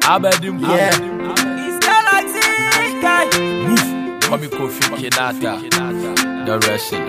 Abedim. Yeah. It's Galaxy guy. Mami Kofi Kinata. The Russian.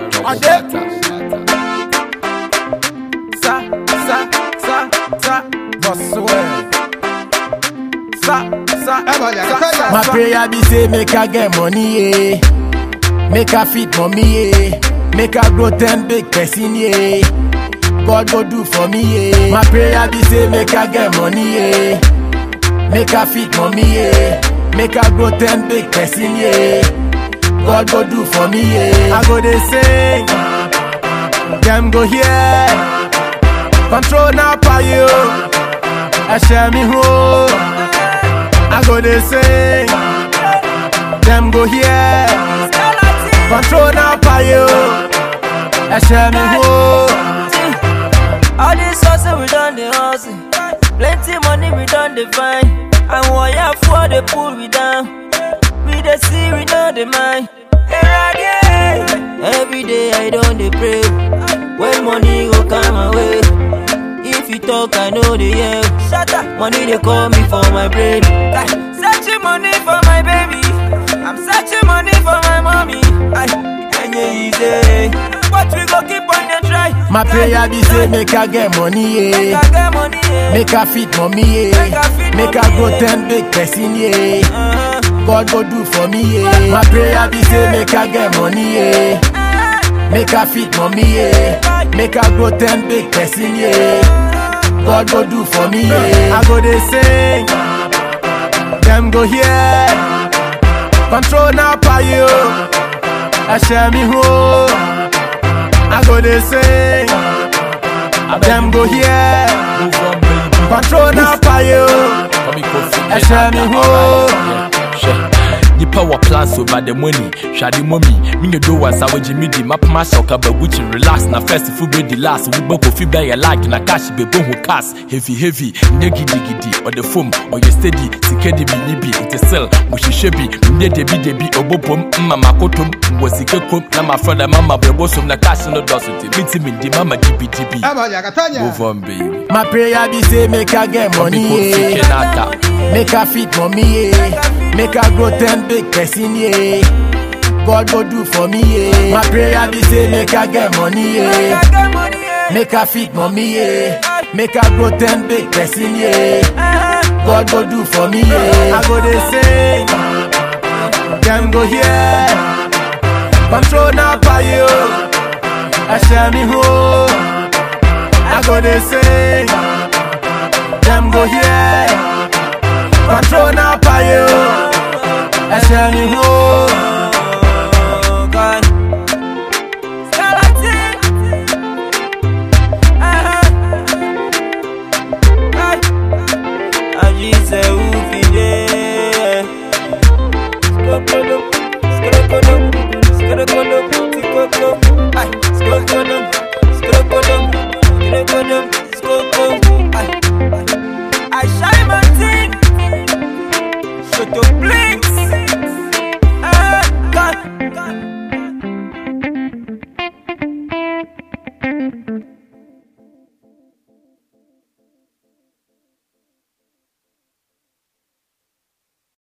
My prayer be say make I get money, yeah. Make I feed mommy, yeah. Make I grow 10 big person, yeah. God go do for me, yeah. My prayer be say make I get money, yeah. Make I feed mommy, yeah. Make I grow 10 big person, yeah. God go do for me, yeah. I go they sing, them go here. Control now for you. I share me home. I go they sing, them go here. Control now for you. I share me home. All this hustle we done the hustle. Plenty money we done the find. And what you for the pull we down. We the see we know the mind. Every day I don't dey pray. When money go come my way. If you talk I know the yeah. Shut up. Money they call me for my brain. Searching money for my baby. I'm searching money for my mommy. Easy. But we go keep on the try. My prayer be say make I get money, yeah. Make I feed mommy, yeah. Make I grow 10 big person, yeah. God go do for me, yeah. My prayer be say make I get money, yeah. Make I feed mommy, yeah. Make I grow 10 big person, yeah. God go do for me, yeah. I go they sing, them go here. Control now for you. I share me home. I go they sing, them go here. Control now for you. I share me home. Nipa wa plans over the money. Shadi mommy, me no do was I Jimmy di map mashoka but which relax na first food be the last. We both feel by your like na cash be bon who cast heavy negi digidi or the foam or you steady sikedi bi it sell mushi shebi me debi obopom mama kotom was ikekom na my friend mama brebosom na cash no does it meet me di mama dibi move on baby. My prayer be say make I get money, yeah. Make I feed mommy, yeah. Make I grow 10 big person, yeah. God go do for me, yeah. My prayer be say make I get money, yeah. Make I feed mommy, yeah. Make I grow 10 big person, yeah. God go do for me, yeah. I go they sing, them go here. Control now for you. I share me home. I go they sing, them go here. Control now for you. I share me home.